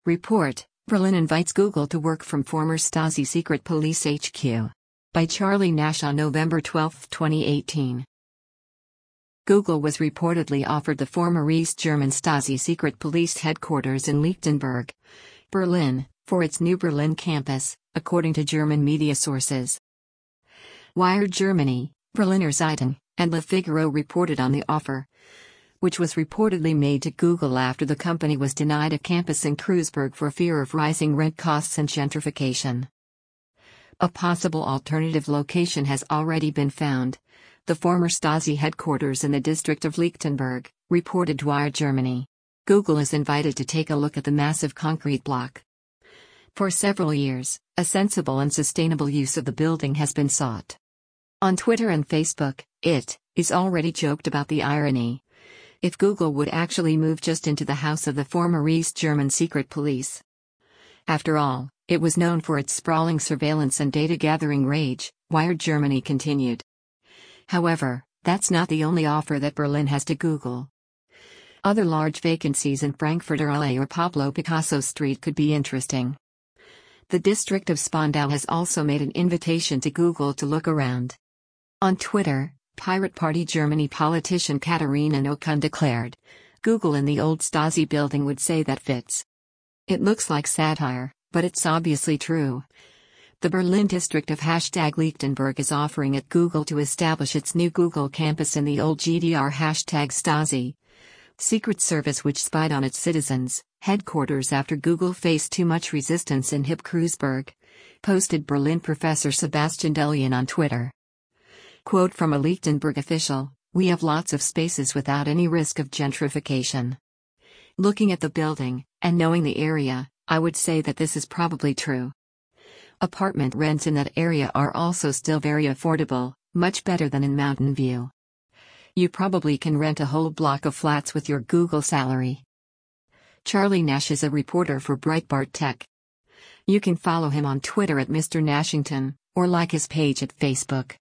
Report: Berlin invites Google to work from former Stasi secret police HQ. By Charlie Nash on November 12, 2018. Google was reportedly offered the former East German Stasi secret police headquarters in Lichtenberg, Berlin, for its new Berlin campus, according to German media sources. Wired Germany, Berliner Zeitung, and Le Figaro reported on the offer, which was reportedly made to Google after the company was denied a campus in Kreuzberg for fear of rising rent costs and gentrification. A possible alternative location has already been found: the former Stasi headquarters in the district of Lichtenberg, reported Wired Germany. Google is invited to take a look at the massive concrete block. For several years, a sensible and sustainable use of the building has been sought. On Twitter and Facebook, it is already joked about the irony if Google would actually move just into the house of the former East German secret police. After all, it was known for its sprawling surveillance and data-gathering rage, Wired Germany continued. However, that's not the only offer that Berlin has to Google. Other large vacancies in Frankfurter Allee or Pablo Picasso Street could be interesting. The district of Spandau has also made an invitation to Google to look around. On Twitter, Pirate Party Germany politician Katharina Nokun declared, "Google in the old Stasi building would say that fits." It looks like satire, but it's obviously true. The Berlin district of #Lichtenberg is offering at Google to establish its new Google campus in the old GDR #Stasi secret service which spied on its citizens' headquarters after Google faced too much resistance in hip Kreuzberg, posted Berlin professor Sebastian Delian on Twitter. Quote from a Lichtenberg official: "We have lots of spaces without any risk of gentrification. Looking at the building, and knowing the area, I would say that this is probably true. Apartment rents in that area are also still very affordable, much better than in Mountain View. You probably can rent a whole block of flats with your Google salary." Charlie Nash is a reporter for Breitbart Tech. You can follow him on Twitter at Mr. Nashington, or like his page at Facebook.